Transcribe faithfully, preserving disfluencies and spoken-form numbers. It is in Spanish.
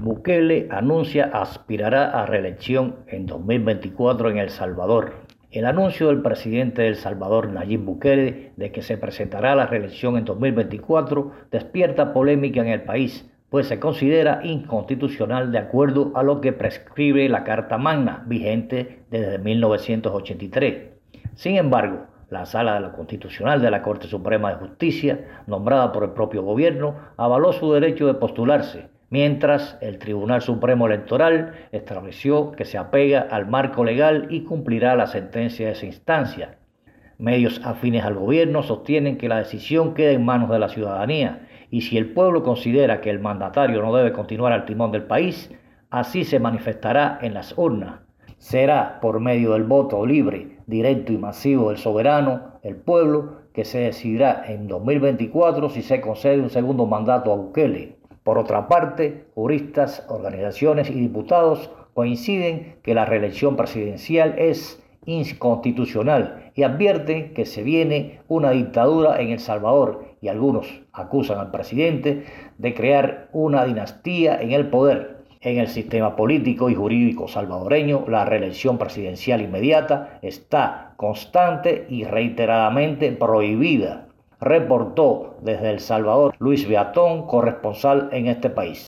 Bukele anuncia aspirará a reelección en dos mil veinticuatro en El Salvador. El anuncio del presidente de El Salvador, Nayib Bukele, de que se presentará a la reelección en dos mil veinticuatro despierta polémica en el país, pues se considera inconstitucional de acuerdo a lo que prescribe la Carta Magna, vigente desde mil novecientos ochenta y tres. Sin embargo, la Sala de lo Constitucional de la Corte Suprema de Justicia, nombrada por el propio gobierno, avaló su derecho de postularse, mientras el Tribunal Supremo Electoral estableció que se apega al marco legal y cumplirá la sentencia de esa instancia. Medios afines al gobierno sostienen que la decisión queda en manos de la ciudadanía y si el pueblo considera que el mandatario no debe continuar al timón del país, así se manifestará en las urnas. Será por medio del voto libre, directo y masivo del soberano, el pueblo, que se decidirá en dos mil veinticuatro si se concede un segundo mandato a Bukele. Por otra parte, juristas, organizaciones y diputados coinciden que la reelección presidencial es inconstitucional y advierten que se viene una dictadura en El Salvador y algunos acusan al presidente de crear una dinastía en el poder. En el sistema político y jurídico salvadoreño, la reelección presidencial inmediata está constante y reiteradamente prohibida, reportó desde El Salvador Luis Beatón, corresponsal en este país.